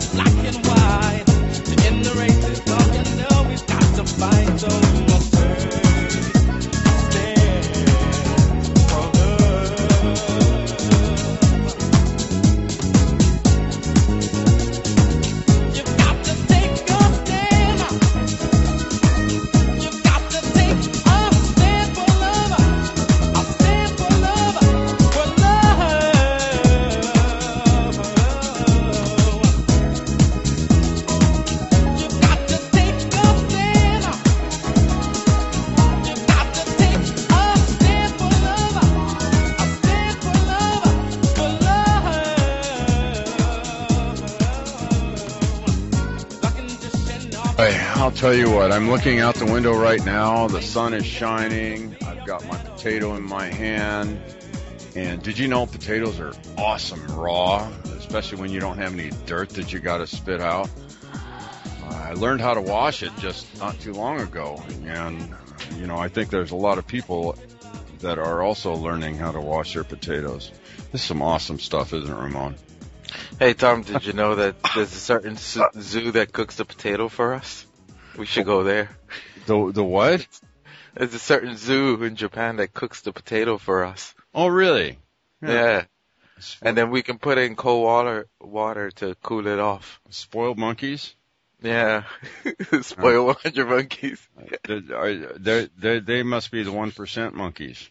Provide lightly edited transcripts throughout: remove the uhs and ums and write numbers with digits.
I'll tell you what, I'm looking out the window right now. The sun is shining. I've got my potato in my hand. And did you know potatoes are awesome raw, especially when you don't have any dirt that you got to spit out? I learned how to wash it just not too long ago. And, you know, I think there's a lot of people that are also learning how to wash their potatoes. This is some awesome stuff, isn't it, Ramon? Hey, Tom, did you know that there's a certain zoo that cooks the potato for us? We should go there. The what? There's a certain zoo in Japan that cooks the potato for us. Oh, really? Yeah. And then we can put it in cold water to cool it off. Spoiled monkeys? Yeah. Spoiled 100 monkeys. They must be the 1% monkeys.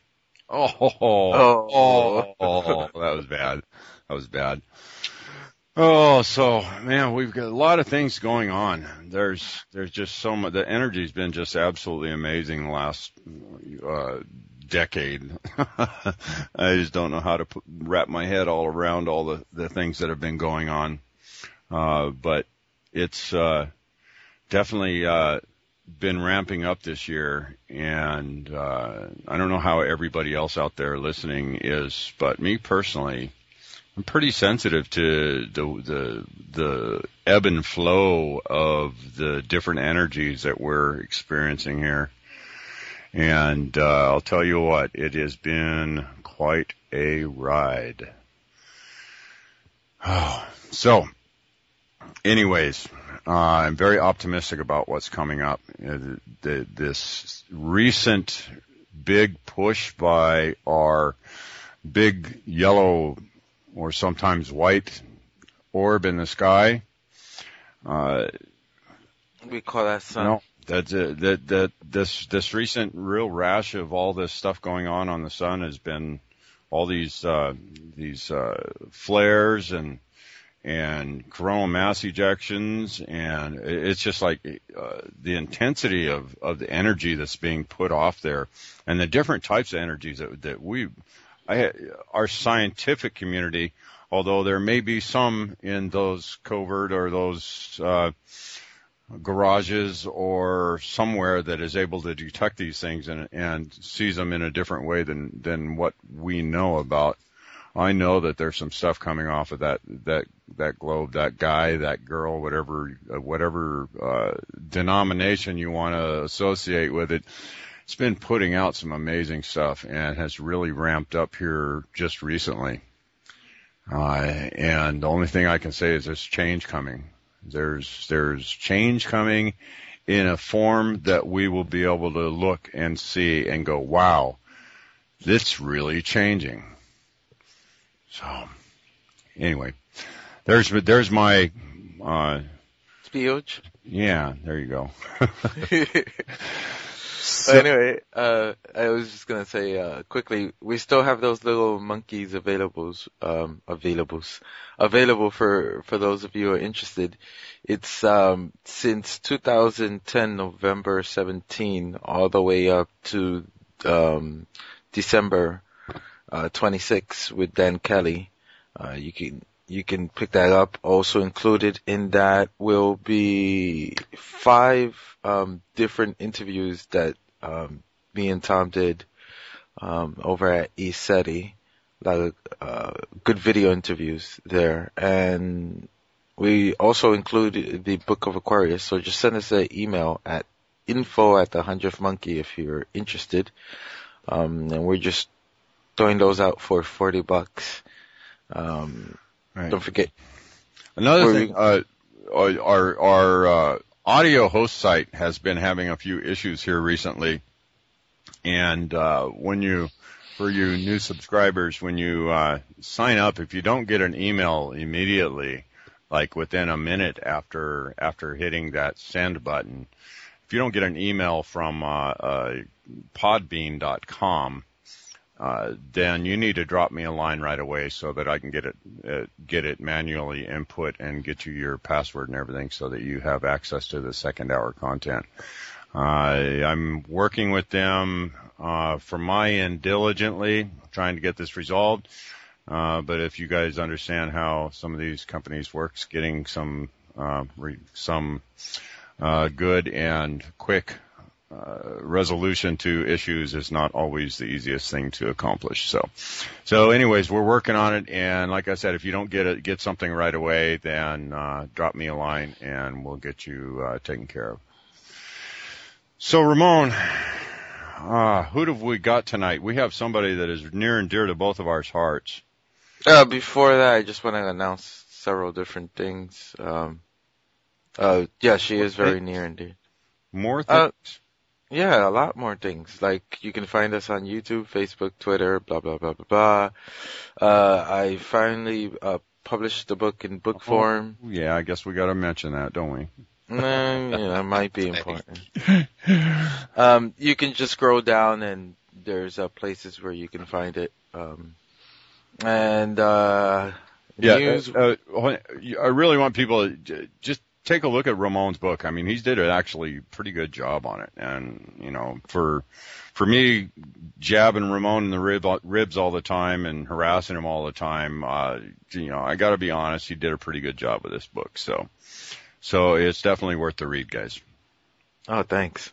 Oh, that was bad. That was bad. Oh, so man, we've got a lot of things going on. There's just so much. The energy's been just absolutely amazing the last decade. I just don't know how to wrap my head all around all the things that have been going on. But it's definitely been ramping up this year, and I don't know how everybody else out there listening is, but me personally, I'm pretty sensitive to the ebb and flow of the different energies that we're experiencing here. And I'll tell you what, it has been quite a ride. So, anyways, I'm very optimistic about what's coming up. This recent big push by our big yellow or sometimes white orb in the sky. We call that sun. No, this recent real rash of all this stuff going on the sun has been all these flares and coronal mass ejections, and it's just like the intensity of the energy that's being put off there, and the different types of energies that our scientific community, although there may be some in those covert or those garages or somewhere that is able to detect these things and sees them in a different way than what we know about. I know that there's some stuff coming off of that globe, that guy, that girl, whatever denomination you want to associate with it. It's been putting out some amazing stuff and has really ramped up here just recently. And the only thing I can say is there's change coming. There's change coming in a form that we will be able to look and see and go, wow, this really changing. So, anyway, there's my speech. Yeah, there you go. Anyway, I was just gonna say quickly, we still have those little monkeys available for those of you who are interested. It's since 2010 November 17 all the way up to December 26 with Dan Kelly. You can pick that up. Also included in that will be 5 different interviews that me and Tom did over at ECETI. A lot of good video interviews there. And we also included the Book of Aquarius. So just send us an email at info@the100thmonkey if you're interested. And we're just throwing those out for $40. Right. Don't forget. Another thing, our audio host site has been having a few issues here recently, and for you new subscribers, when you sign up, if you don't get an email immediately, like within a minute after hitting that send button, if you don't get an email from podbean.com, then you need to drop me a line right away so that I can get it manually input and get you your password and everything so that you have access to the second hour content. I'm working with them from my end diligently, trying to get this resolved. But if you guys understand how some of these companies works, getting some good and quick resolution to issues is not always the easiest thing to accomplish. So anyways, we're working on it. And like I said, if you don't get something right away, then drop me a line and we'll get you taken care of. So Ramon, who have we got tonight? We have somebody that is near and dear to both of our hearts. Before that, I just want to announce several different things. Yeah, she is very near and dear. More things? Yeah, a lot more things. Like, you can find us on YouTube, Facebook, Twitter, blah, blah, blah, blah, blah. I finally published the book in book form. Yeah, I guess we got to mention that, don't we? Yeah, it might be important. You can just scroll down and there's places where you can find it. News. I really want people to just take a look at Ramon's book. I mean, he did an actually pretty good job on it. And, for me, jabbing Ramon in the ribs all the time and harassing him all the time, I got to be honest, he did a pretty good job with this book. So it's definitely worth the read, guys. Oh, thanks.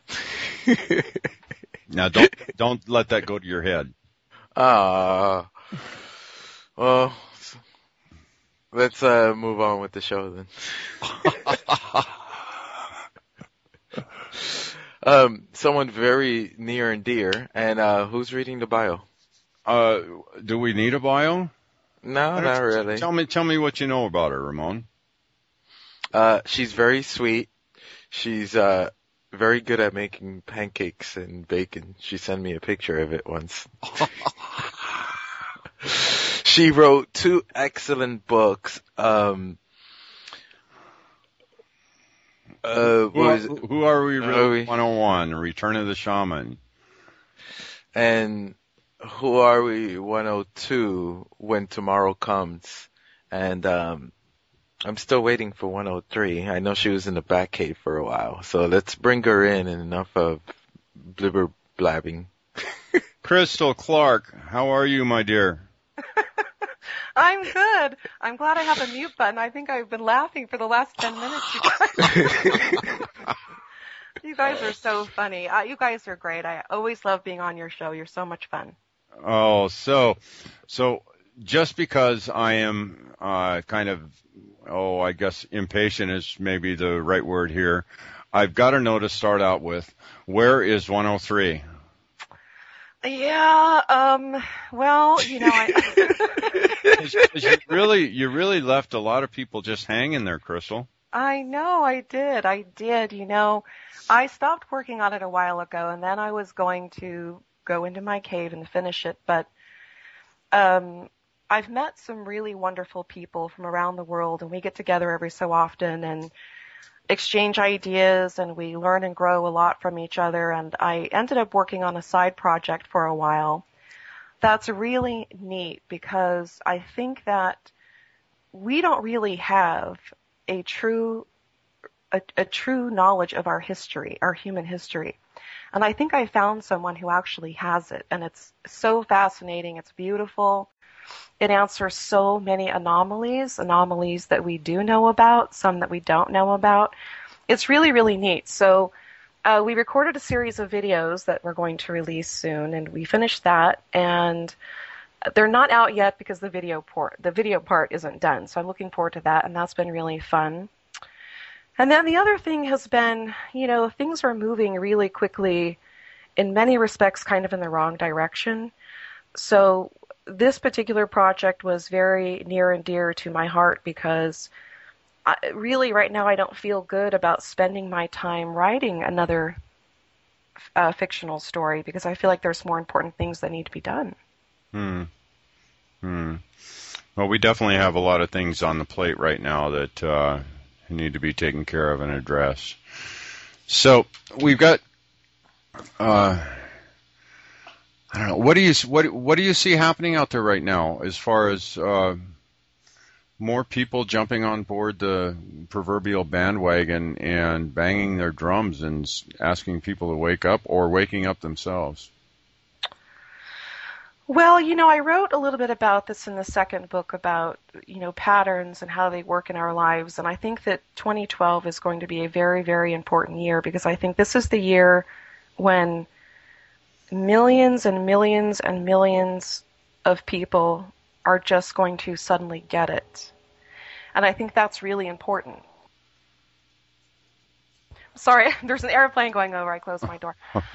Now, don't let that go to your head. Well, let's move on with the show then. Someone very near and dear, and who's reading the bio? Do we need a bio? No, not really. Tell me what you know about her, Ramon. She's very sweet. She's very good at making pancakes and bacon. She sent me a picture of it once. She wrote 2 excellent books. Who are we really? 101, Return of the Shaman. And Who Are We 102, When Tomorrow Comes. And I'm still waiting for 103. I know she was in the Batcave for a while. So let's bring her in and enough of blibber blabbing. Crystal Clark, how are you, my dear? I'm good. I'm glad I have a mute button. I think I've been laughing for the last 10 minutes, you guys. You guys are so funny. You guys are great. I always love being on your show. You're so much fun. Oh, so just because I am kind of, I guess impatient is maybe the right word here, I've got to know to start out with, where is 103? Yeah, well, you really left a lot of people just hanging there, Crystal. I know, I did. I stopped working on it a while ago, and then I was going to go into my cave and finish it, but I've met some really wonderful people from around the world, and we get together every so often and exchange ideas, and we learn and grow a lot from each other. And I ended up working on a side project for a while. That's really neat because I think that we don't really have a true knowledge of our history, our human history. And I think I found someone who actually has it, and it's so fascinating. It's beautiful. It answers so many anomalies that we do know about, some that we don't know about. It's really, really neat. So we recorded a series of videos that we're going to release soon, and we finished that. And they're not out yet because the video part isn't done. So I'm looking forward to that, and that's been really fun. And then the other thing has been, things are moving really quickly, in many respects, kind of in the wrong direction. So this particular project was very near and dear to my heart because really right now I don't feel good about spending my time writing another fictional story because I feel like there's more important things that need to be done. Hmm. Hmm. Well, we definitely have a lot of things on the plate right now that need to be taken care of and addressed. So we've got, I don't know, what do you see happening out there right now as far as more people jumping on board the proverbial bandwagon and banging their drums and asking people to wake up or waking up themselves? Well, I wrote a little bit about this in the second book about, patterns and how they work in our lives. And I think that 2012 is going to be a very, very important year because I think this is the year when millions and millions and millions of people are just going to suddenly get it. And I think that's really important. Sorry, there's an airplane going over. I closed my door.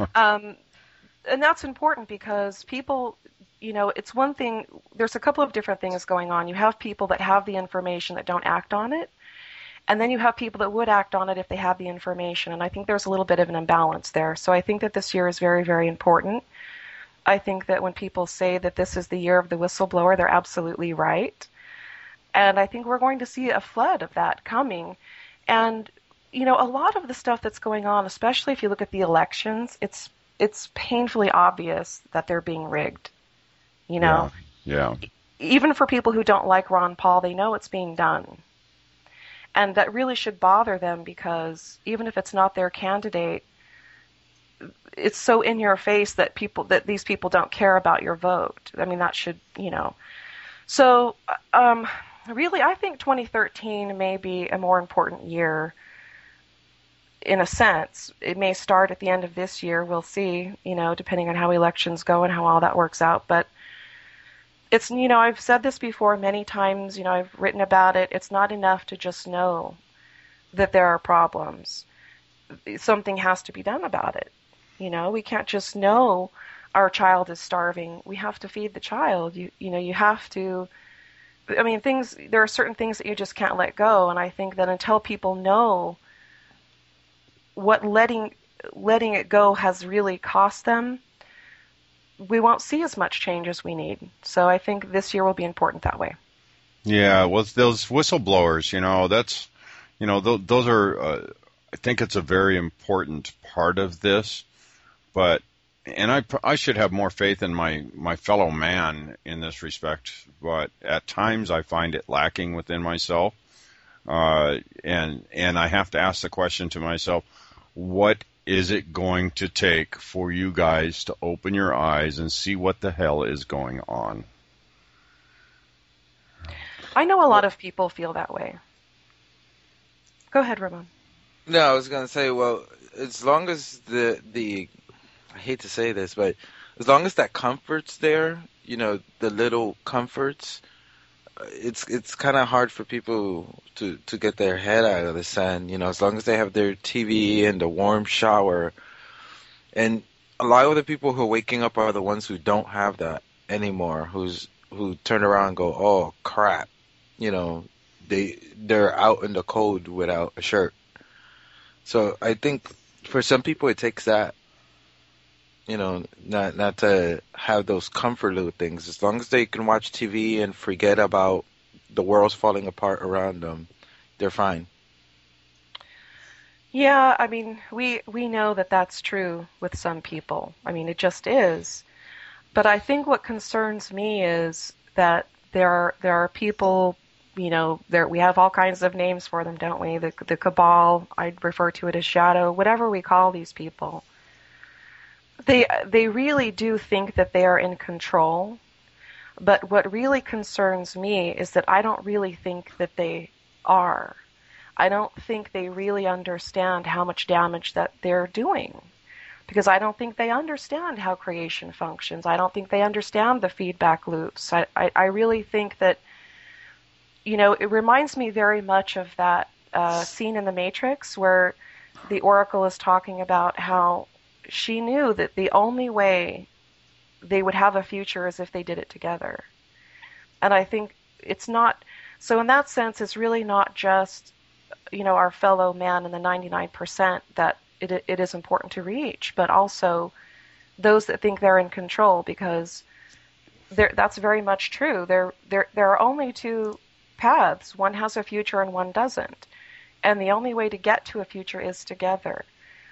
And that's important because people, it's one thing, there's a couple of different things going on. You have people that have the information that don't act on it, and then you have people that would act on it if they had the information, and I think there's a little bit of an imbalance there. So I think that this year is very, very important. I think that when people say that this is the year of the whistleblower, they're absolutely right. And I think we're going to see a flood of that coming. And, a lot of the stuff that's going on, especially if you look at the elections, it's painfully obvious that they're being rigged. Yeah. Even for people who don't like Ron Paul, they know it's being done. And that really should bother them because even if it's not their candidate, it's so in your face that these people don't care about your vote. I mean, that should, So, really, I think 2013 may be a more important year in a sense. It may start at the end of this year. We'll see, depending on how elections go and how all that works out. But it's, I've said this before many times, I've written about it. It's not enough to just know that there are problems. Something has to be done about it. We can't just know our child is starving. We have to feed the child. You have to, there are certain things that you just can't let go. And I think that until people know what letting it go has really cost them, we won't see as much change as we need. So I think this year will be important that way. Yeah, well, those whistleblowers, those are, I think it's a very important part of this, and I should have more faith in my fellow man in this respect, but at times I find it lacking within myself, and I have to ask the question to myself, what is it going to take for you guys to open your eyes and see what the hell is going on? I know a lot of people feel that way. Go ahead, Ramon. No, I was going to say, well, as long as the I hate to say this, but as long as that comfort's there, the little comforts, it's kind of hard for people to get their head out of the sand, as long as they have their TV and the warm shower. And a lot of the people who are waking up are the ones who don't have that anymore, who turn around and go, oh, crap. They're out in the cold without a shirt. So I think for some people it takes that, not to have those comfort little things. As long as they can watch TV and forget about the world's falling apart around them, they're fine. Yeah, we know that that's true with some people. It just is. But I think what concerns me is that there are people, we have all kinds of names for them, don't we? The cabal, I'd refer to it as shadow, whatever we call these people. They really do think that they are in control. But what really concerns me is that I don't really think that they are. I don't think they really understand how much damage that they're doing. Because I don't think they understand how creation functions. I don't think they understand the feedback loops. I really think that, it reminds me very much of that scene in The Matrix where the Oracle is talking about how she knew that the only way they would have a future is if they did it together. And I think it's not, so in that sense, it's really not just our fellow man in the 99% that it is important to reach, but also those that think they're in control, because that's very much true. There are only two paths. One has a future and one doesn't. And the only way to get to a future is together.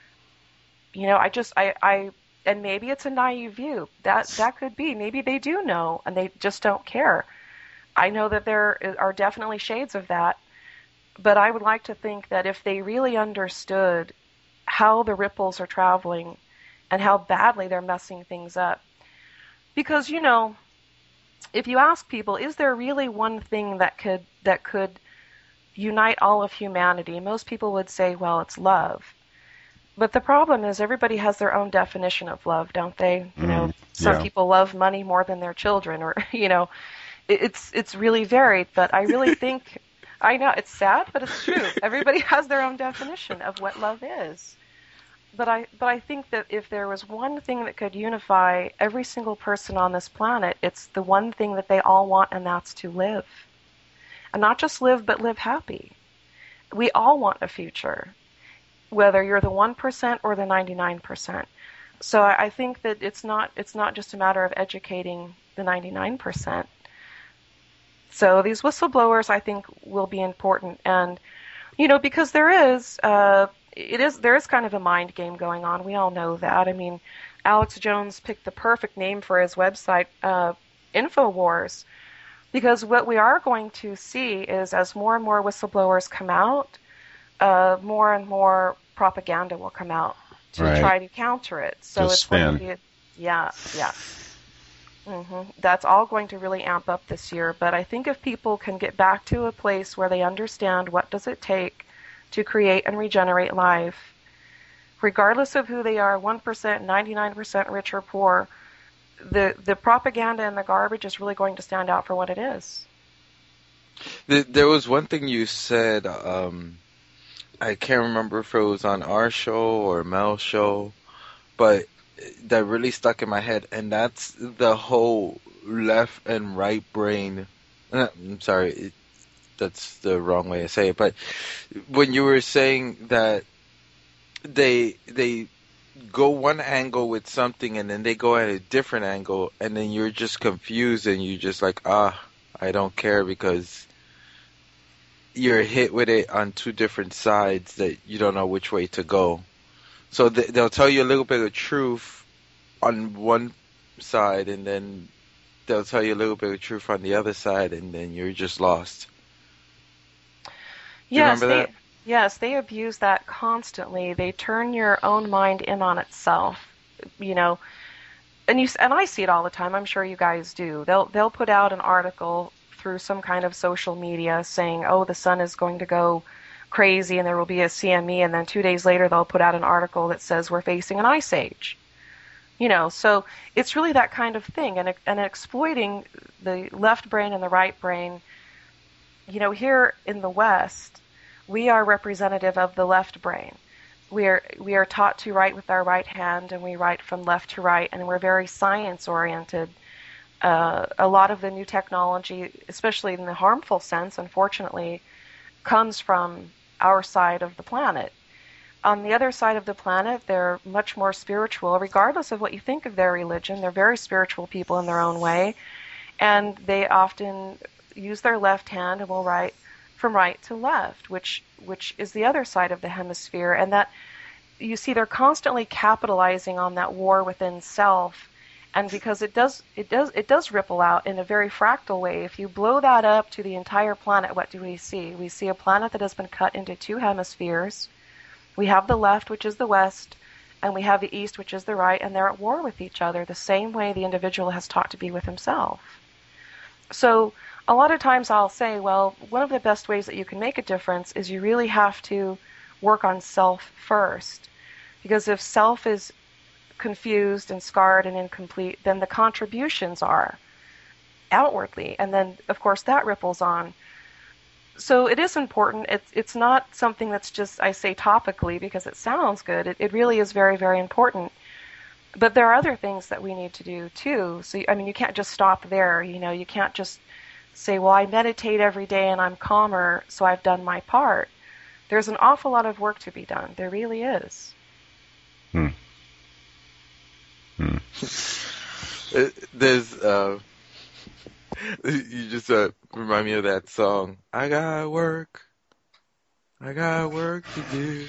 And maybe it's a naive view. That could be. Maybe they do know and they just don't care. I know that there are definitely shades of that, but I would like to think that if they really understood how the ripples are traveling and how badly they're messing things up. Because, if you ask people, is there really one thing that could unite all of humanity? Most people would say, well, it's love. But the problem is everybody has their own definition of love, don't they? Some people love money more than their children, or it's really varied. But I really think, I know it's sad, but it's true. Everybody has their own definition of what love is. But I think that if there was one thing that could unify every single person on this planet, it's the one thing that they all want, and that's to live. And not just live, but live happy. We all want a future, whether you're the 1% or the 99%. So I think that it's not just a matter of educating the 99%. So these whistleblowers, I think, will be important. And, because there is kind of a mind game going on. We all know that. I mean, Alex Jones picked the perfect name for his website, InfoWars, because what we are going to see is as more and more whistleblowers come out, more and more propaganda will come out to try to counter it. So it's going to be, yeah. That's all going to really amp up this year. But I think if people can get back to a place where they understand what does it take to create and regenerate life, regardless of who they are, 1%, 99% rich or poor, the propaganda and the garbage is really going to stand out for what it is. There was one thing you said, I can't remember if it was on our show or Mel's show, but that really stuck in my head, and that's the whole left and right brain. I'm sorry, that's the wrong way to say it, but when you were saying that they go one angle with something and then they go at a different angle, and then you're just confused and you just like, I don't care, because you're hit with it on two different sides that you don't know which way to go. So they'll tell you a little bit of truth on one side, and then they'll tell you a little bit of truth on the other side, and then you're just lost. Yes, they abuse that constantly. They turn your own mind in on itself, and I see it all the time. I'm sure you guys do. They'll put out an article through some kind of social media saying, oh, the sun is going to go crazy and there will be a CME, and then 2 days later they'll put out an article that says we're facing an ice age. So it's really that kind of thing, and exploiting the left brain and the right brain. Here in the West, we are representative of the left brain. We are taught to write with our right hand, and we write from left to right, and we're very science oriented. A lot of the new technology, especially in the harmful sense, unfortunately, comes from our side of the planet. On the other side of the planet, they're much more spiritual, regardless of what you think of their religion. They're very spiritual people in their own way, and they often use their left hand and will write from right to left, which is the other side of the hemisphere. And that, you see, they're constantly capitalizing on that war within self. And because it does ripple out in a very fractal way. If you blow that up to the entire planet, what do we see? We see a planet that has been cut into two hemispheres. We have the left, which is the West, and we have the East, which is the right, and they're at war with each other the same way the individual has taught to be with himself. So a lot of times I'll say, well, one of the best ways that you can make a difference is you really have to work on self first. Because if self is confused and scarred and incomplete, then the contributions are outwardly, and then of course that ripples on. So it is important. It's not something that's just, I say topically because it sounds good. It really is very, very important. But there are other things that we need to do too. So you can't just stop there. You can't just say, well, I meditate every day and I'm calmer, so I've done my part. There's an awful lot of work to be done. There really is. Hmm. Hmm. There's you just remind me of that song. I got work to do.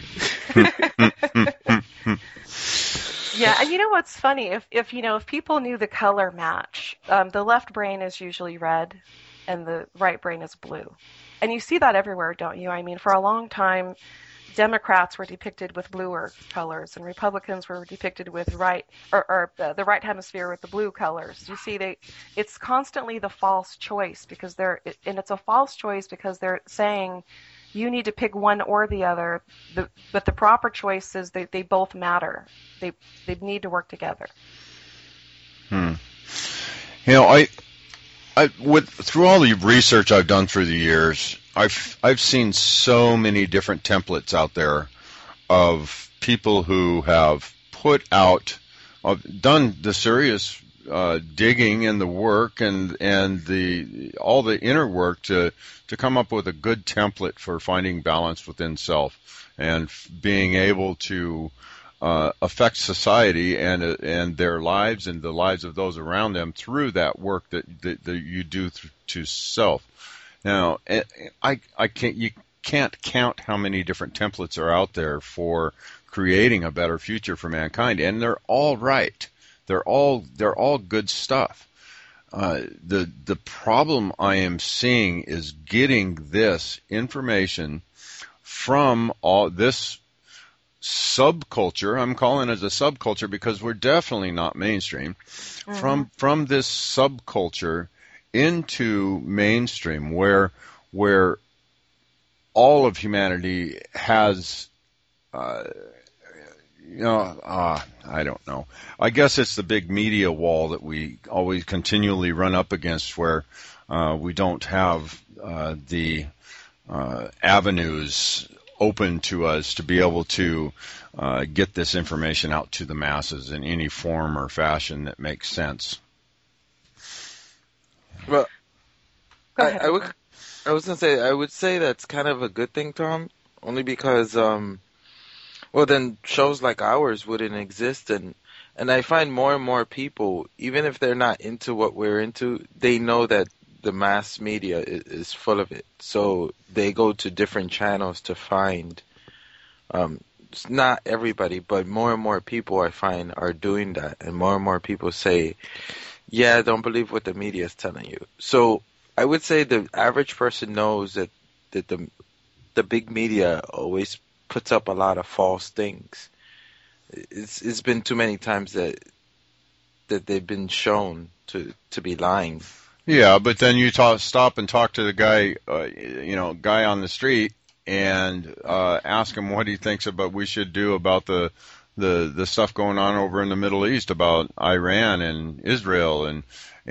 Yeah, and you know what's funny? If people knew the color match, the left brain is usually red, and the right brain is blue, and you see that everywhere, don't you? I mean, for a long time, Democrats were depicted with bluer colors, and Republicans were depicted with the right hemisphere with the blue colors. You see, it's constantly the false choice and it's a false choice because they're saying you need to pick one or the other. But the proper choice is they both matter. They need to work together. You know, through all the research I've done through the years, I've seen so many different templates out there of people who have done the serious digging and the work and all the inner work to come up with a good template for finding balance within self and being able to affect society and their lives and the lives of those around them through that work that you do to self. Now, you can't count how many different templates are out there for creating a better future for mankind, and they're all right. They're all good stuff. The problem I am seeing is getting this information from all this subculture. I'm calling it a subculture because we're definitely not mainstream. Mm-hmm. From this subculture into mainstream, where all of humanity has, I don't know. I guess it's the big media wall that we always continually run up against, where we don't have the avenues open to us to be able to get this information out to the masses in any form or fashion that makes sense. Well, Go ahead. I was going to say, I would say that's kind of a good thing, Tom, only because, then shows like ours wouldn't exist, and I find more and more people, even if they're not into what we're into, they know that the mass media is full of it, so they go to different channels to find, not everybody, but more and more people I find are doing that, and more people say, yeah, don't believe what the media is telling you. So I would say the average person knows that the big media always puts up a lot of false things. It's been too many times that they've been shown to be lying. Yeah, but then you stop and talk to the guy, guy on the street, and ask him what he thinks about we should do about the stuff going on over in the Middle East about Iran and Israel and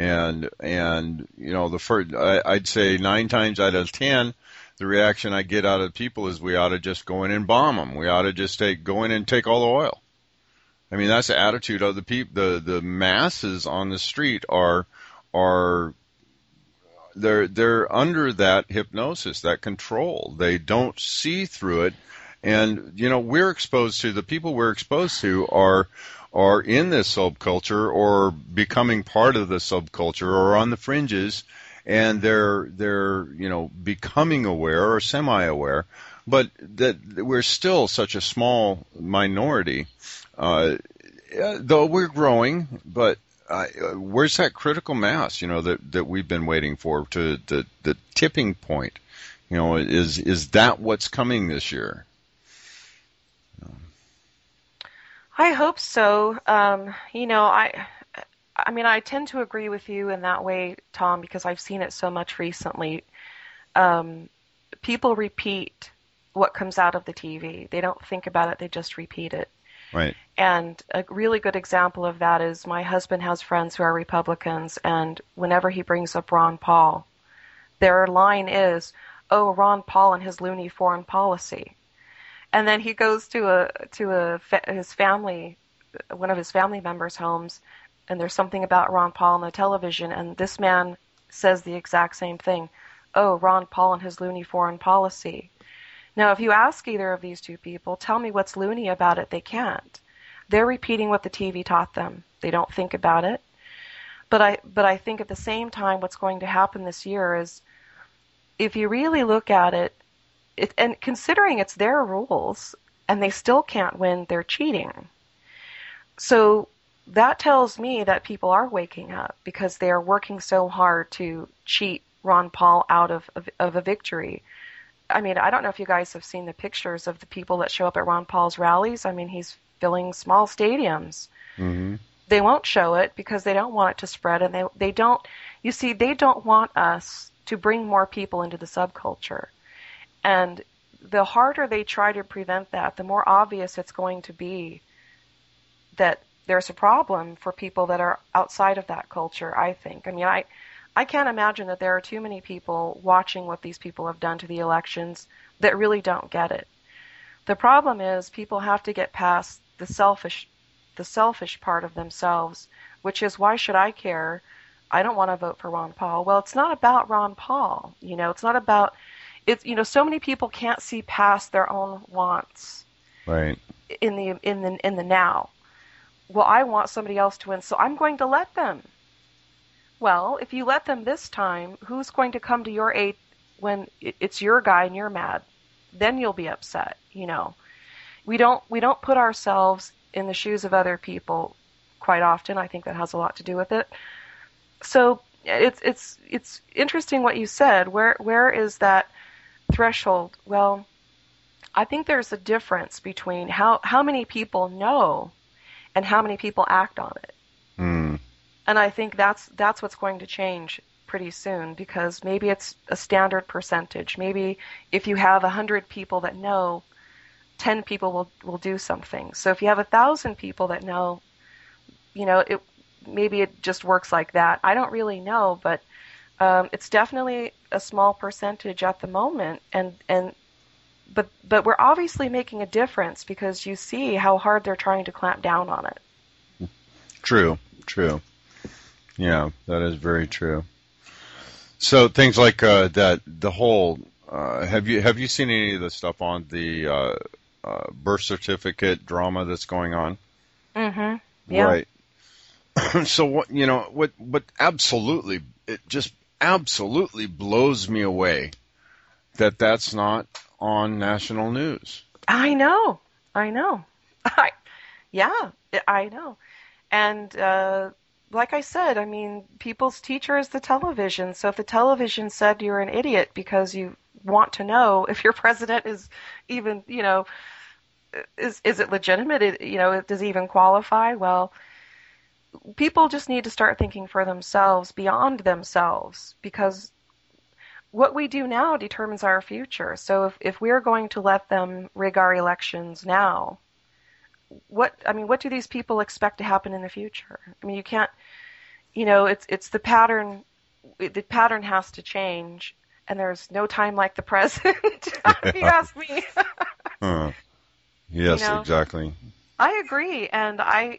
I'd say 9 times out of 10 the reaction I get out of people is we ought to just go in and bomb them. We ought to just go in and take all the oil. I mean, that's the attitude of the people. The masses on the street are they're under that hypnosis, that control. They don't see through it. And, the people we're exposed to are in this subculture or becoming part of the subculture or on the fringes, and they're becoming aware or semi-aware, but that we're still such a small minority, though we're growing, but where's that critical mass, that we've been waiting for, to the tipping point? Is that what's coming this year? I hope so. I tend to agree with you in that way, Tom, because I've seen it so much recently. People repeat what comes out of the TV. They don't think about it, they just repeat it. Right. And a really good example of that is my husband has friends who are Republicans, and whenever he brings up Ron Paul, their line is, "Oh, Ron Paul and his loony foreign policy." And then he goes to his family, one of his family members' homes, and there's something about Ron Paul on the television, and this man says the exact same thing. "Oh, Ron Paul and his loony foreign policy." Now, if you ask either of these two people, tell me what's loony about it, they can't. They're repeating what the TV taught them. They don't think about it. But I think at the same time, what's going to happen this year is, if you really look at it, and considering it's their rules and they still can't win, they're cheating. So that tells me that people are waking up because they are working so hard to cheat Ron Paul out of a victory. I mean, I don't know if you guys have seen the pictures of the people that show up at Ron Paul's rallies. I mean, he's filling small stadiums. Mm-hmm. They won't show it because they don't want it to spread, and they don't, you see, they don't want us to bring more people into the subculture. And the harder they try to prevent that, the more obvious it's going to be that there's a problem for people that are outside of that culture, I think. I mean, I can't imagine that there are too many people watching what these people have done to the elections that really don't get it. The problem is people have to get past the selfish part of themselves, which is, why should I care? I don't want to vote for Ron Paul. Well, it's not about Ron Paul. It's not about, so many people can't see past their own wants. Right. In the now. Well, I want somebody else to win, so I'm going to let them. Well, if you let them this time, who's going to come to your aid when it's your guy and you're mad? Then you'll be upset. We don't put ourselves in the shoes of other people quite often. I think that has a lot to do with it. So it's interesting what you said. Where is that threshold? Well, I think there's a difference between how many people know and how many people act on it. Mm. And I think that's what's going to change pretty soon, because maybe it's a standard percentage. Maybe if you have 100 people that know, 10 people will do something. So if you have 1,000 people that know, maybe it just works like that. I don't really know, but it's definitely a small percentage at the moment, but we're obviously making a difference because you see how hard they're trying to clamp down on it. True. Yeah, that is very true. So things like that, the whole. Have you seen any of the stuff on the birth certificate drama that's going on? Mm-hmm. Yeah. Right. So what absolutely, it just absolutely blows me away that's not on national news. I know. I know. And like I said, I mean, people's teacher is the television. So if the television said you're an idiot because you want to know if your president is even, is it legitimate? Does he even qualify? Well, people just need to start thinking for themselves, beyond themselves, because what we do now determines our future. So if we're going to let them rig our elections now, what do these people expect to happen in the future? I mean, you can't, it's the pattern. The pattern has to change, and there's no time like the present, if you ask me. Yes, exactly. I agree, and I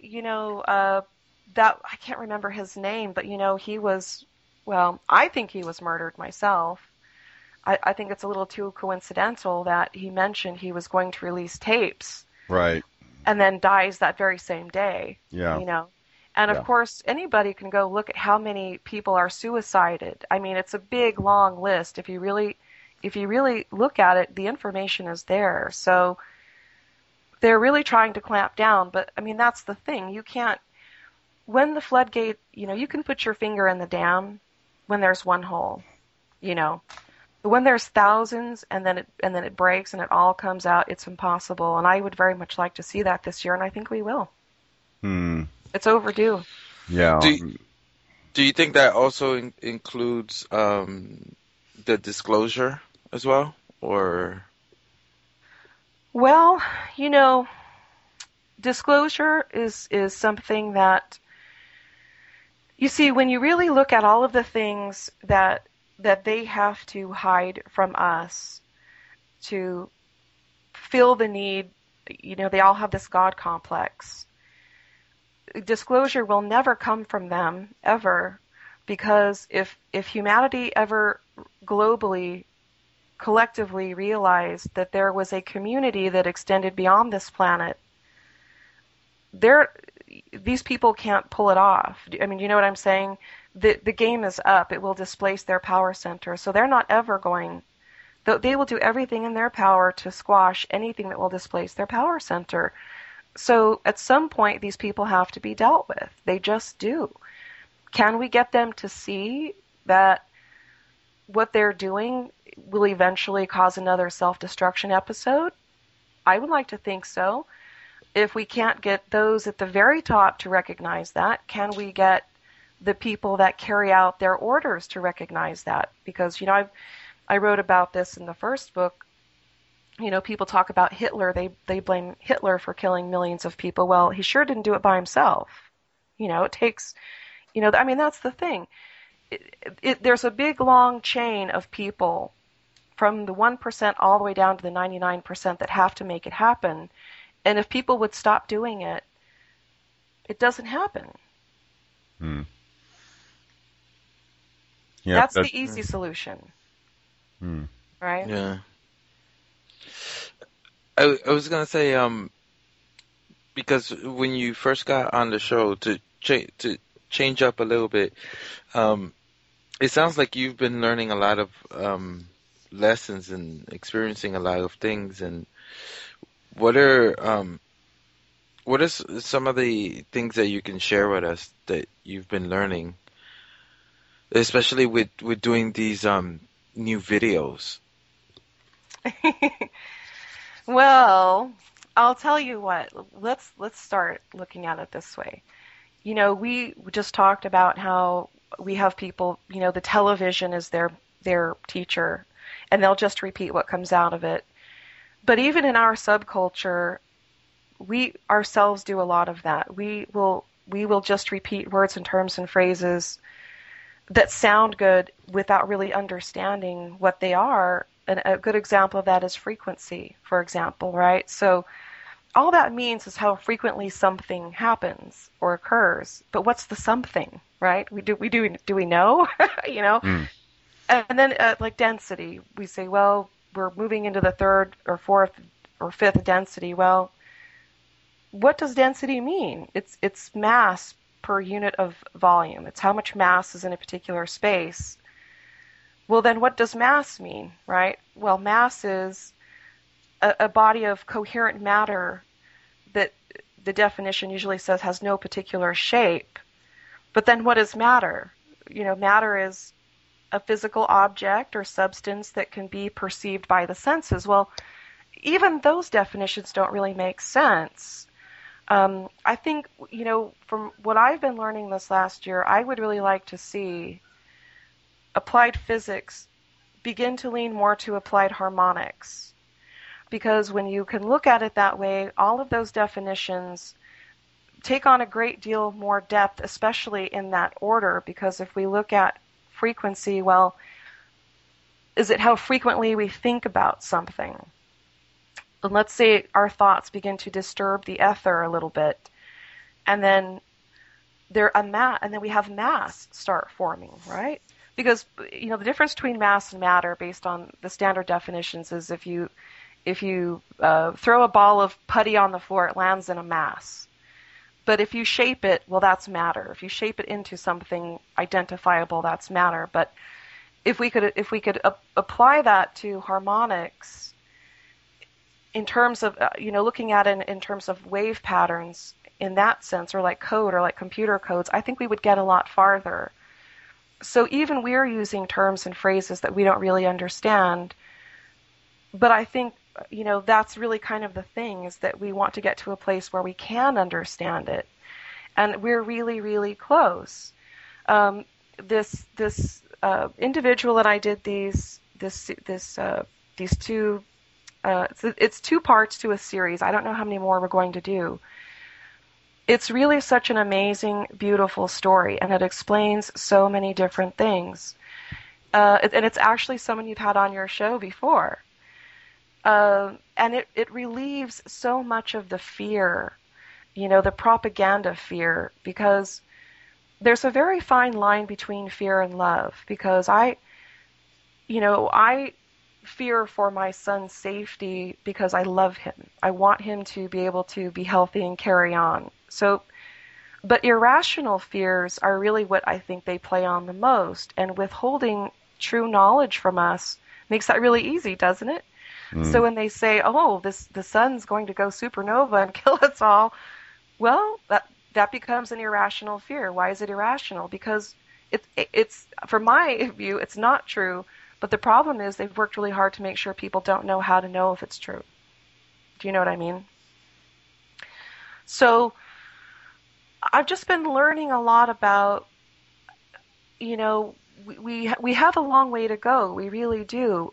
can't remember his name, but he was, I think he was murdered myself. I think it's a little too coincidental that he mentioned he was going to release tapes. Right. And then dies that very same day. Yeah. And of course, anybody can go look at how many people are suicided. I mean, it's a big, long list. If you really look at it, the information is there. So they're really trying to clamp down. But I mean, that's the thing. You can't, when the floodgate, you can put your finger in the dam when there's one hole, But when there's thousands and then it breaks and it all comes out, it's impossible. And I would very much like to see that this year, and I think we will. It's overdue. Yeah. Do you think that also includes the disclosure as well, or? Well, disclosure is something that, you see, when you really look at all of the things that they have to hide from us to fill the need, they all have this God complex. Disclosure will never come from them, ever, because if humanity ever globally collectively realized that there was a community that extended beyond this planet, these people can't pull it off. I mean, you know what I'm saying? The game is up. It will displace their power center. So they're not ever going, they will do everything in their power to squash anything that will displace their power center. So at some point, these people have to be dealt with. They just do. Can we get them to see that what they're doing will eventually cause another self-destruction episode? I would like to think so. If we can't get those at the very top to recognize that, can we get the people that carry out their orders to recognize that? Because, I wrote about this in the first book. People talk about Hitler. They blame Hitler for killing millions of people. Well, he sure didn't do it by himself. It takes, that's the thing. There's a big, long chain of people from the 1% all the way down to the 99% that have to make it happen. And if people would stop doing it, it doesn't happen. Yeah, that's the easy solution. Right? Yeah. I was going to say, because when you first got on the show, to change up a little bit, it sounds like you've been learning a lot of lessons and experiencing a lot of things. And what are some of the things that you can share with us that you've been learning, especially with doing these new videos? Well, I'll tell you what. Let's start looking at it this way. We just talked about how we have people, the television is their teacher, and they'll just repeat what comes out of it. But even in our subculture, we ourselves do a lot of that. We will just repeat words and terms and phrases that sound good without really understanding what they are. And a good example of that is frequency, for example, right? So all that means is how frequently something happens or occurs. But what's the something, right? Do we know? And then like density, we say, well, we're moving into the third or fourth or fifth density. Well, what does density mean? It's mass per unit of volume. It's how much mass is in a particular space. Well, then what does mass mean, right? Well, mass is a body of coherent matter that the definition usually says has no particular shape. But then what is matter? Matter is a physical object or substance that can be perceived by the senses. Well, even those definitions don't really make sense. I think, from what I've been learning this last year, I would really like to see applied physics begin to lean more to applied harmonics. Because when you can look at it that way, all of those definitions take on a great deal more depth, especially in that order. Because if we look at frequency, well, is it how frequently we think about something? And let's say our thoughts begin to disturb the ether a little bit, and then we have mass start forming, right? Because the difference between mass and matter, based on the standard definitions, is if you throw a ball of putty on the floor, it lands in a mass. But if you shape it, well, that's matter. If you shape it into something identifiable, that's matter. But if we could apply that to harmonics, in terms of looking at it in terms of wave patterns, in that sense, or like code or like computer codes, I think we would get a lot farther. So even we're using terms and phrases that we don't really understand. But I think, that's really kind of the thing, is that we want to get to a place where we can understand it. And we're really, really close. This individual that I did these two, it's 2 parts to a series. I don't know how many more we're going to do. It's really such an amazing, beautiful story, and it explains so many different things. And it's actually someone you've had on your show before. And it relieves so much of the fear, the propaganda fear, because there's a very fine line between fear and love. Because I fear for my son's safety because I love him. I want him to be able to be healthy and carry on. So, but irrational fears are really what I think they play on the most, and withholding true knowledge from us makes that really easy, doesn't it? So when they say, "Oh, the sun's going to go supernova and kill us all," well, that becomes an irrational fear. Why is it irrational? Because it's from my view, it's not true. But the problem is they've worked really hard to make sure people don't know how to know if it's true. Do you know what I mean? So I've just been learning a lot about, you know, we have a long way to go. We really do.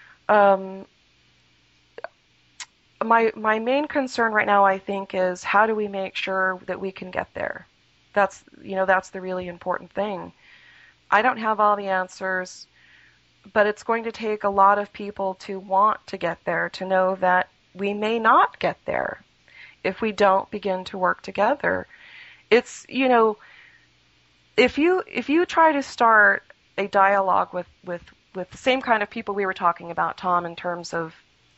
My main concern right now, I think, is how do we make sure that we can get there? That's the really important thing. I don't have all the answers, but it's going to take a lot of people to want to get there, to know that we may not get there if we don't begin to work together. It's, if you try to start a dialogue with the same kind of people we were talking about, Tom, in terms of,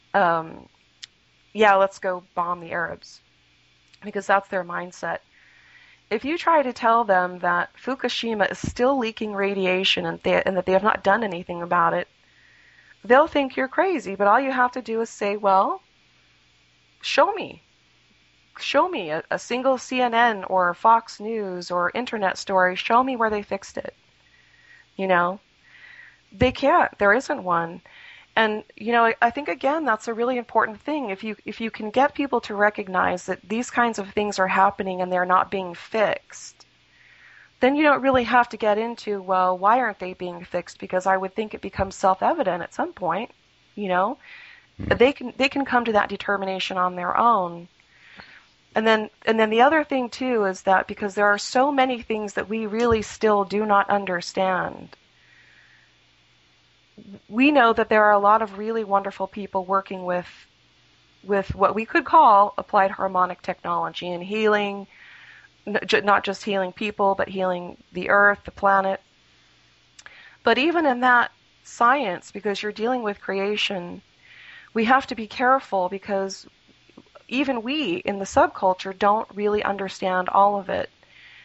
let's go bomb the Arabs, because that's their mindset. If you try to tell them that Fukushima is still leaking radiation and that they have not done anything about it, they'll think you're crazy. But all you have to do is say, well, show me. Show me a single CNN or Fox News or internet story. Show me where they fixed it. They can't. There isn't one. And, I think, again, that's a really important thing. If you can get people to recognize that these kinds of things are happening and they're not being fixed, then you don't really have to get into, well, why aren't they being fixed? Because I would think it becomes self-evident at some point, They can come to that determination on their own. And then the other thing, too, is that because there are so many things that we really still do not understand, we know that there are a lot of really wonderful people working with what we could call applied harmonic technology and healing, not just healing people, but healing the earth, the planet. But even in that science, because you're dealing with creation, we have to be careful because even we in the subculture don't really understand all of it,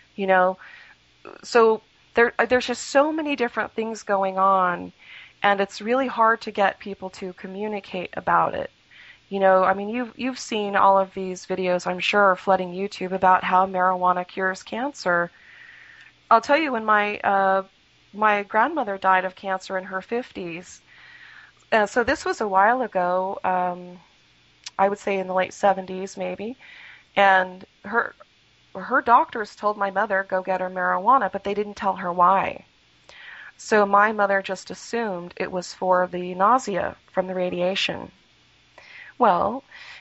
So there's just so many different things going on. And it's really hard to get people to communicate about it. You've seen all of these videos, I'm sure, flooding YouTube about how marijuana cures cancer. I'll tell you, when my grandmother died of cancer in her 50s, so this was a while ago, I would say in the late 70s maybe, and her doctors told my mother, go get her marijuana, but they didn't tell her why. So my mother just assumed it was for the nausea from the radiation. Well,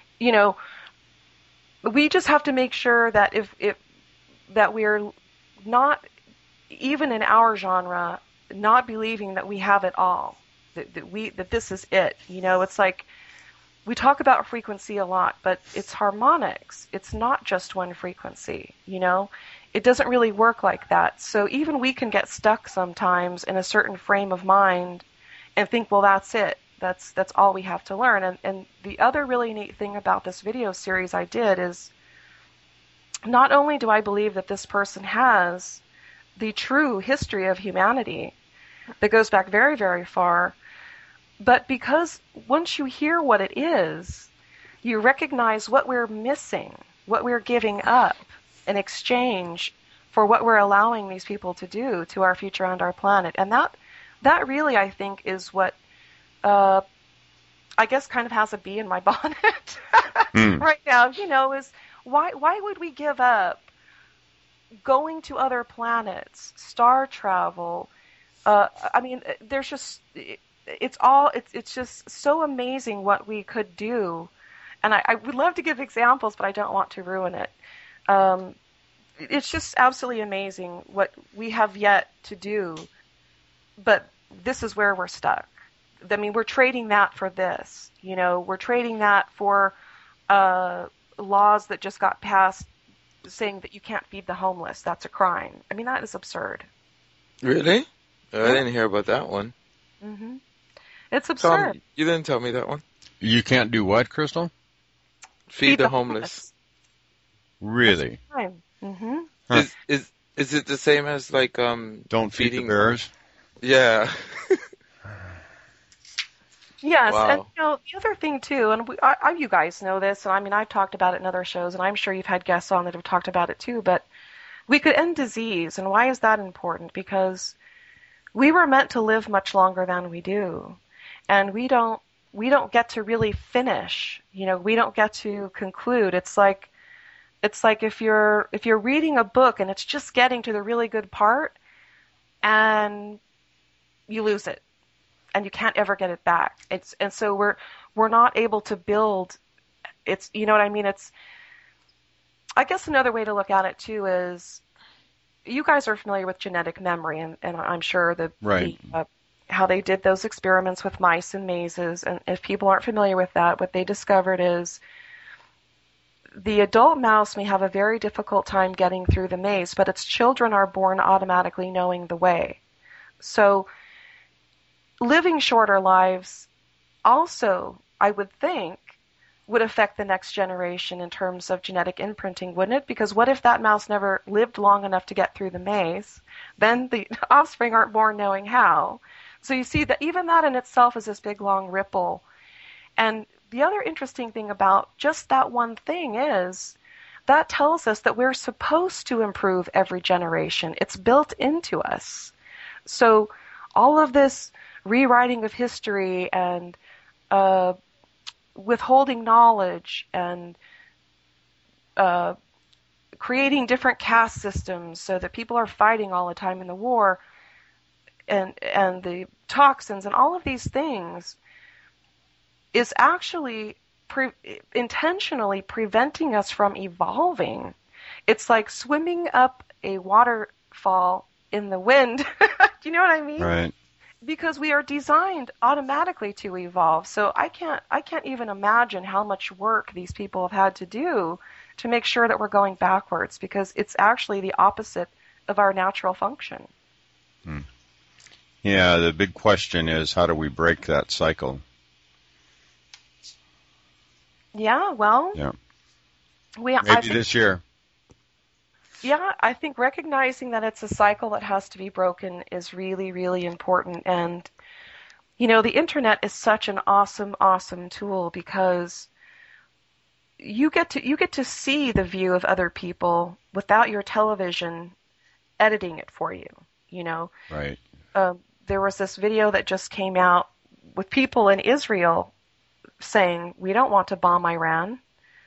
we just have to make sure that that we're not, even in our genre, not believing that we have it all, that this is it. It's like we talk about frequency a lot, but it's harmonics. It's not just one frequency. It doesn't really work like that. So even we can get stuck sometimes in a certain frame of mind and think, well, that's it. That's all we have to learn. And the other really neat thing about this video series I did is not only do I believe that this person has the true history of humanity that goes back very, very far, but because once you hear what it is, you recognize what we're missing, what we're giving up in exchange for what we're allowing these people to do to our future and our planet. And that really, I think, is what I guess kind of has a bee in my bonnet right now, is why would we give up going to other planets, star travel? There's just, it's just so amazing what we could do. And I would love to give examples, but I don't want to ruin it. It's just absolutely amazing what we have yet to do, but this is where we're stuck. We're trading that for this. We're trading that for laws that just got passed saying that you can't feed the homeless. That's a crime. That is absurd. Really? I didn't hear about that one. Mm-hmm. It's Tom, absurd. you didn't tell me that one. You can't do what, Crystal? Feed the homeless. Really? Mm-hmm. Huh. Is it the same as like Don't feed the feeding bears? Yeah. Yes, Wow. and the other thing too, and you guys know this, and I mean I've talked about it in other shows, and I'm sure you've had guests on that have talked about it too. But we could end disease, and why is that important? Because we were meant to live much longer than we do, and we don't get to really finish. We don't get to conclude. It's like if you're reading a book and it's just getting to the really good part, and you lose it. And you can't ever get it back. And so we're not able to build. You know what I mean? I guess another way to look at it too is, you guys are familiar with genetic memory, and I'm sure Right. how they did those experiments with mice and mazes. And if people aren't familiar with that, what they discovered is the adult mouse may have a very difficult time getting through the maze, but its children are born automatically knowing the way. So living shorter lives also, I would think, would affect the next generation in terms of genetic imprinting, wouldn't it? Because what if that mouse never lived long enough to get through the maze? Then the offspring aren't born knowing how. So you see that even that in itself is this big long ripple. And the other interesting thing about just that one thing is that tells us that we're supposed to improve every generation. It's built into us. So all of this rewriting of history and withholding knowledge and creating different caste systems so that people are fighting all the time in the war, and the toxins and all of these things is actually intentionally preventing us from evolving. It's like swimming up a waterfall in the wind. Do you know what I mean? Right. Because we are designed automatically to evolve. So I can't even imagine how much work these people have had to do to make sure that we're going backwards, because it's actually the opposite of our natural function. Yeah, the big question is, how do we break that cycle? Yeah, well, Yeah. I Maybe think, this year. yeah, I think recognizing that it's a cycle that has to be broken is really, really important. And the internet is such an awesome, awesome tool, because you get to see the view of other people without your television editing it for you. Right. There was this video that just came out with people in Israel saying, we don't want to bomb Iran.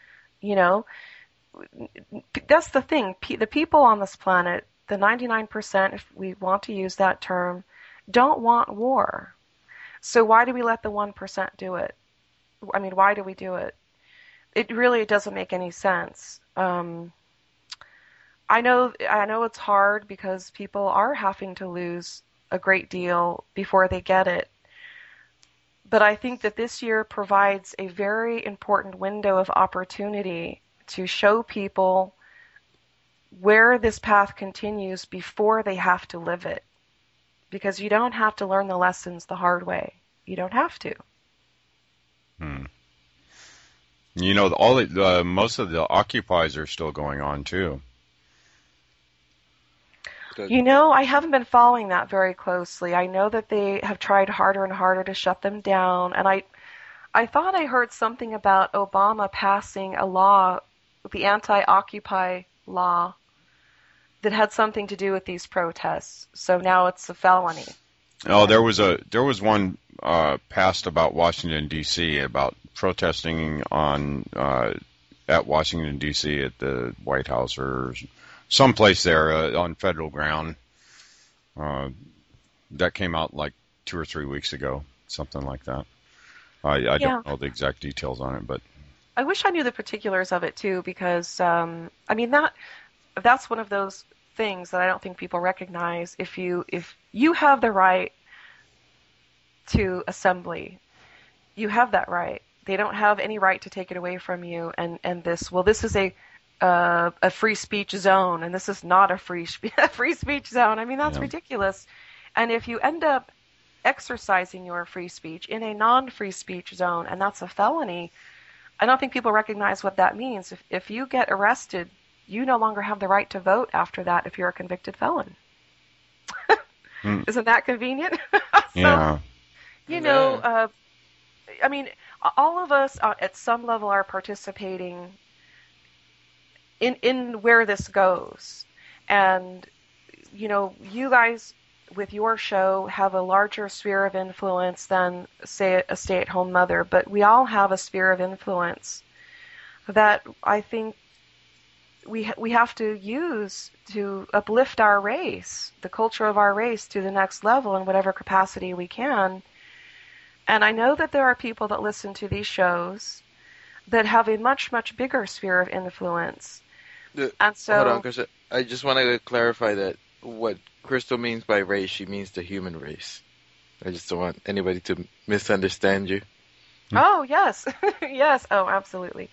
That's the thing. The people on this planet, the 99%, if we want to use that term, don't want war. So why do we let the 1% do it? I mean, why do we do it? It really doesn't make any sense. I know it's hard because people are having to lose a great deal before they get it. But I think that this year provides a very important window of opportunity to show people where this path continues before they have to live it. Because you don't have to learn the lessons the hard way. You don't have to. Most of the occupies are still going on too. I haven't been following that very closely. I know that they have tried harder and harder to shut them down. And I thought I heard something about Obama passing a law, the anti-Occupy law, that had something to do with these protests. So now it's a felony. Oh, there was one passed about Washington D.C. about protesting at Washington D.C. at the White House or someplace there on federal ground. That came out like 2 or 3 weeks ago, something like that. I don't know the exact details on it, but I wish I knew the particulars of it too, because that's one of those things that I don't think people recognize. If you have the right to assembly, you have that right. They don't have any right to take it away from you. And this is a free speech zone, and this is not a free speech zone. I mean, that's ridiculous. And if you end up exercising your free speech in a non-free speech zone, and that's a felony. I don't think people recognize what that means. If you get arrested, you no longer have the right to vote after that if you're a convicted felon. Isn't that convenient? Yeah. You know, I mean, all of us at some level are participating in where this goes. And, you know, you guys with your show have a larger sphere of influence than, say, a stay-at-home mother, but we all have a sphere of influence that I think we have to use to uplift our race, the culture of our race, to the next level in whatever capacity we can. And I know that there are people that listen to these shows that have a much, much bigger sphere of influence. And so, hold on, because I just want to clarify that what Crystal means by race, she means the human race. I just don't want anybody to misunderstand you. Oh, yes. Yes. Oh, absolutely.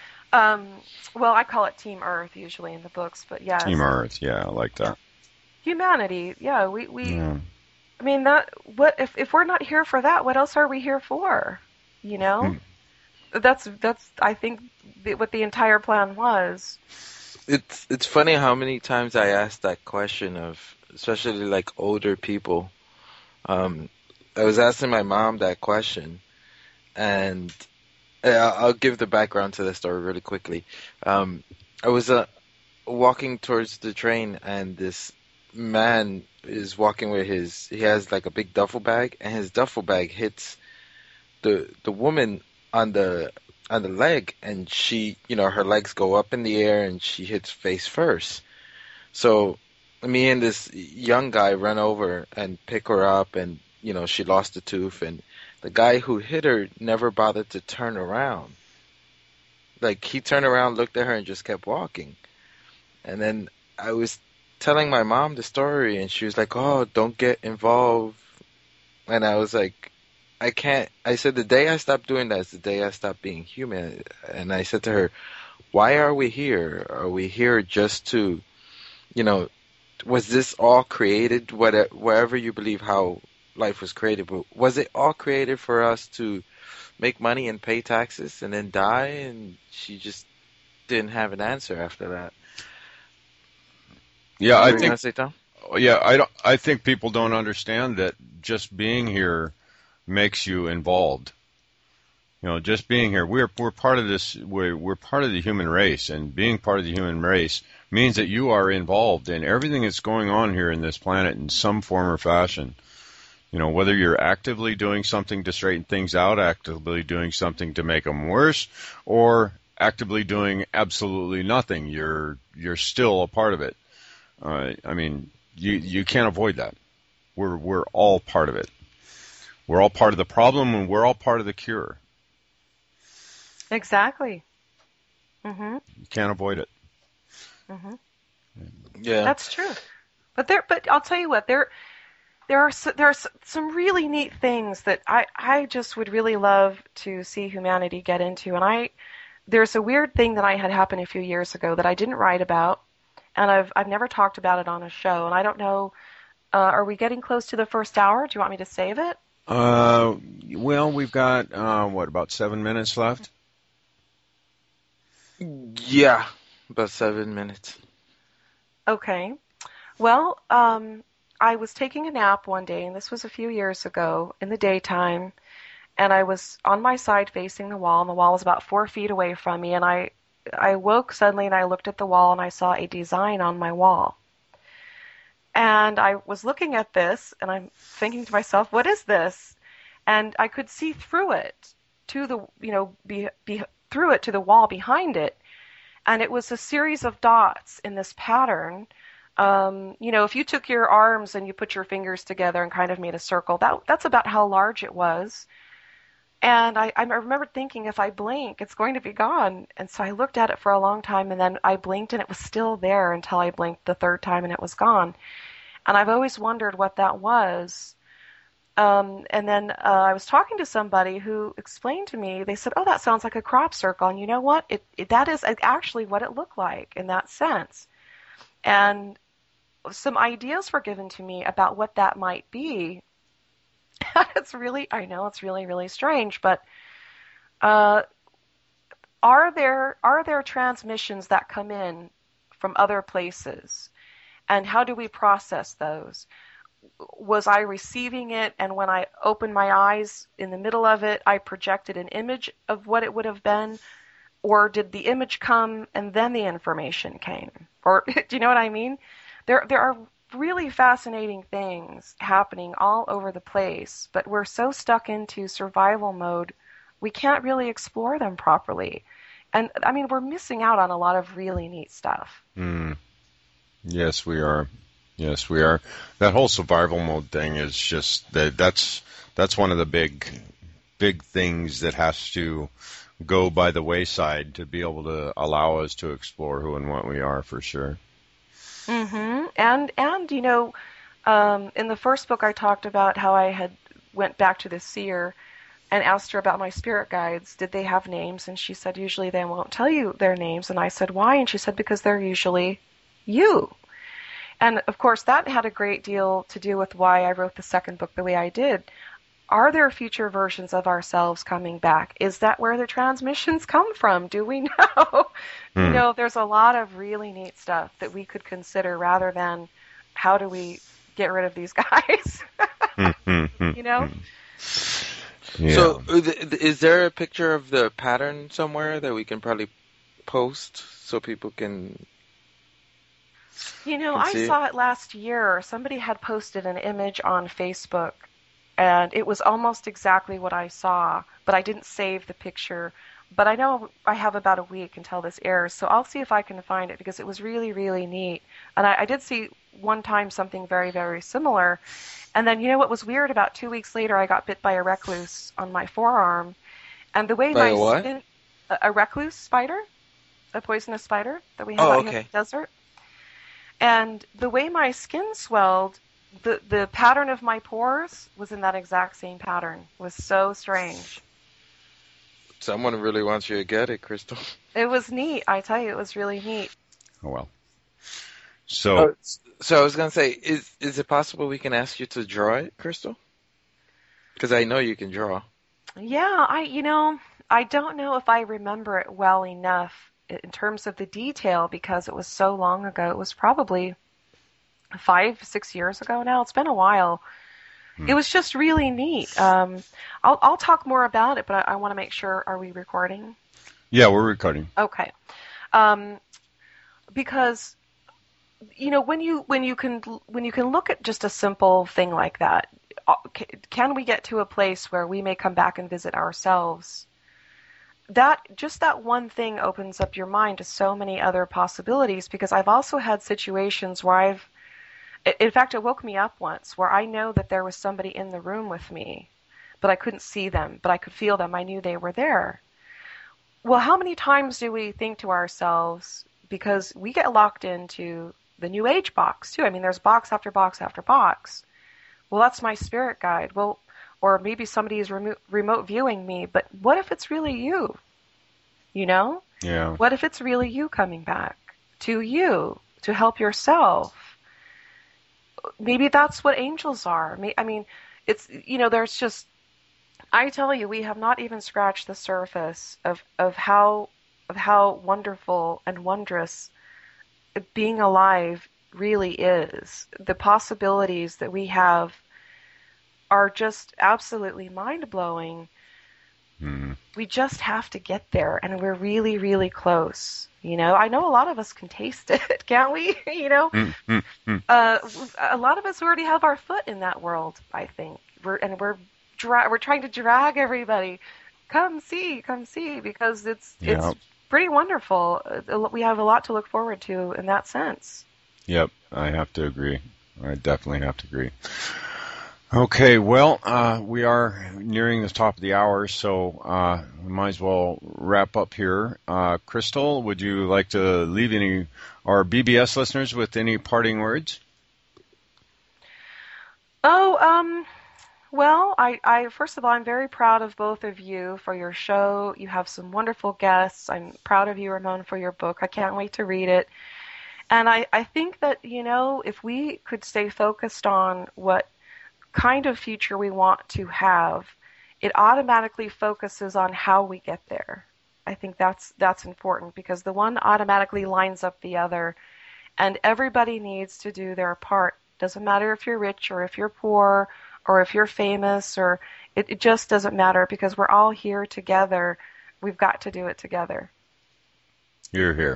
Well, I call it Team Earth usually in the books, but yes. Team Earth, yeah, I like that. Humanity, yeah. We Yeah. I mean, what if we're not here for that, what else are we here for? You know? That's I think what the entire plan was. It's funny how many times I asked that question of, especially like older people. I was asking my mom that question, and I'll give the background to the story really quickly. I was walking towards the train, and this man is walking with he has like a big duffel bag, and his duffel bag hits the woman on the leg, and she, you know, her legs go up in the air and she hits face first. So me and this young guy run over and pick her up, and, you know, she lost a tooth, and the guy who hit her never bothered to turn around. Like, he turned around, looked at her, and just kept walking. And then I was telling my mom the story, and she was like, "Oh, don't get involved." And I was like, I can't. I said, the day I stopped doing that is the day I stopped being human. And I said to her, why are we here? Are we here just to, you know, was this all created, wherever you believe how life was created, but was it all created for us to make money and pay taxes and then die? And she just didn't have an answer after that. Yeah, I What were you think. gonna say, Tom? Yeah, I think people don't understand that just being here makes you involved. You know, just being here, we're part of this. We're part of the human race, and being part of the human race means that you are involved in everything that's going on here in this planet in some form or fashion. You know, whether you're actively doing something to straighten things out, actively doing something to make them worse, or actively doing absolutely nothing, you're still a part of it. I mean, you can't avoid that. We're all part of it. We're all part of the problem, and we're all part of the cure. Exactly. You can't avoid it. Yeah. That's true. But I'll tell you what, there are some really neat things that I just would really love to see humanity get into. And there's a weird thing that I had happen a few years ago that I didn't write about, and I've never talked about it on a show. And I don't know, are we getting close to the first hour? Do you want me to save it? Well, we've got about 7 minutes left. Yeah, about 7 minutes. Okay. Well, I was taking a nap one day, and this was a few years ago in the daytime, and I was on my side facing the wall, and the wall was about 4 feet away from me, and I woke suddenly, and I looked at the wall, and I saw a design on my wall. And I was looking at this, and I'm thinking to myself, what is this? And I could see through it to the, through it to the wall behind it. And it was a series of dots in this pattern. If you took your arms and you put your fingers together and kind of made a circle, that's about how large it was. And I remember thinking, if I blink, it's going to be gone. And so I looked at it for a long time, and then I blinked, and it was still there until I blinked the third time, and it was gone. And I've always wondered what that was. And then I was talking to somebody who explained to me, they said, oh, that sounds like a crop circle. And you know what? That is actually what it looked like in that sense. And some ideas were given to me about what that might be. I know it's really, really strange, but uh, are there transmissions that come in from other places? And how do we process those? Was I receiving it, and when I opened my eyes in the middle of it, I projected an image of what it would have been? Or did the image come and then the information came? Or do you know what I mean? There are really fascinating things happening all over the place, but we're so stuck into survival mode, we can't really explore them properly. And I mean, we're missing out on a lot of really neat stuff. Mm. Yes, we are. Yes, we are. That whole survival mode thing is just that's one of the big things that has to go by the wayside to be able to allow us to explore who and what we are, for sure. Mm-hmm. And in the first book I talked about how I had went back to the seer and asked her about my spirit guides. Did they have names? And she said usually they won't tell you their names. And I said why? And she said because they're usually you. And of course that had a great deal to do with why I wrote the second book the way I did. Are there future versions of ourselves coming back? Is that where the transmissions come from? Do we know? There's a lot of really neat stuff that we could consider rather than how do we get rid of these guys? you know? Yeah. So, is there a picture of the pattern somewhere that we can probably post so people can I see saw it last year. Somebody had posted an image on Facebook, and it was almost exactly what I saw, but I didn't save the picture. But I know I have about a week until this airs, so I'll see if I can find it because it was really, really neat. And I did see one time something very, very similar. And then, what was weird? About 2 weeks later, I got bit by a recluse on my forearm. And the way By my a what? skin, a recluse spider, a poisonous spider that we have out here in the desert. And the way my skin swelled, the pattern of my pores was in that exact same pattern. It was so strange. Someone really wants you to get it, Crystal. It was neat. I tell you, it was really neat. Oh, well. So I was gonna say, is it possible we can ask you to draw it, Crystal? Because I know you can draw. Yeah, I don't know if I remember it well enough in terms of the detail because it was so long ago. It was probably 5-6 years ago now. It's been a while. It was just really neat. I'll talk more about it, but I want to make sure. Are we recording? Yeah, we're recording. Okay. Because when you can look at just a simple thing like that, can we get to a place where we may come back and visit ourselves? That one thing opens up your mind to so many other possibilities, because I've also had situations where in fact, it woke me up once where I know that there was somebody in the room with me, but I couldn't see them, but I could feel them. I knew they were there. Well, how many times do we think to ourselves, because we get locked into the New Age box too. I mean, there's box after box after box. Well, that's my spirit guide. Well, or maybe somebody is remote viewing me, but what if it's really you? Yeah. What if it's really you coming back to you to help yourself? Maybe that's what angels are. I mean, it's, there's just, I tell you, we have not even scratched the surface of how wonderful and wondrous being alive really is. The possibilities that we have are just absolutely mind-blowing. We just have to get there, and we're really, really close. I know a lot of us can taste it, can't we? A lot of us already have our foot in that world, I think. We're trying to drag everybody. Come see, because it's pretty wonderful. We have a lot to look forward to in that sense. Yep, I have to agree. I definitely have to agree. Okay, well, we are nearing the top of the hour, so we might as well wrap up here. Crystal, would you like to leave our BBS listeners with any parting words? Well, I first of all, I'm very proud of both of you for your show. You have some wonderful guests. I'm proud of you, Ramon, for your book. I can't wait to read it. And I think that, if we could stay focused on what kind of future we want to have, it automatically focuses on how we get there. I think that's important because the one automatically lines up the other, and everybody needs to do their part. Doesn't matter if you're rich or if you're poor or if you're famous, or it just doesn't matter because we're all here together. We've got to do it together. You're here.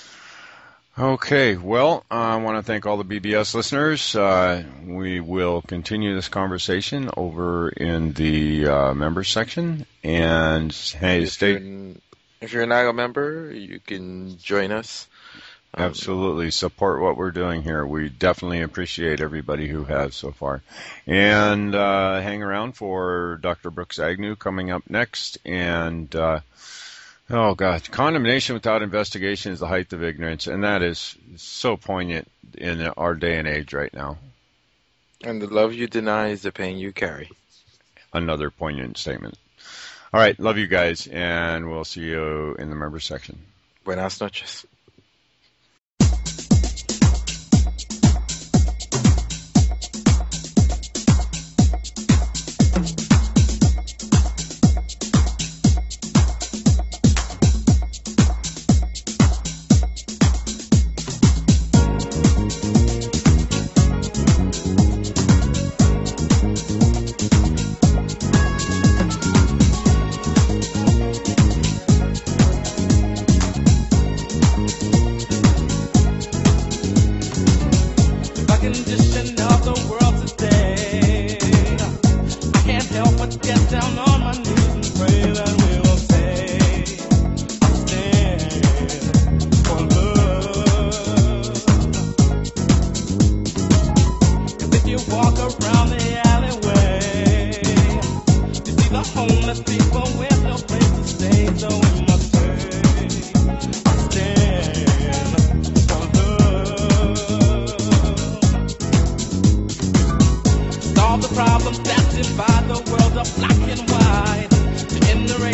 Okay, well, I want to thank all the BBS listeners. We will continue this conversation over in the members section. And hey, if you're not a member, you can join us. Absolutely. Support what we're doing here. We definitely appreciate everybody who has so far. And hang around for Dr. Brooks Agnew coming up next. And oh, God, condemnation without investigation is the height of ignorance, and that is so poignant in our day and age right now. And the love you deny is the pain you carry. Another poignant statement. All right, love you guys, and we'll see you in the members section. Buenas noches. Problems that divide the world of black and white. In the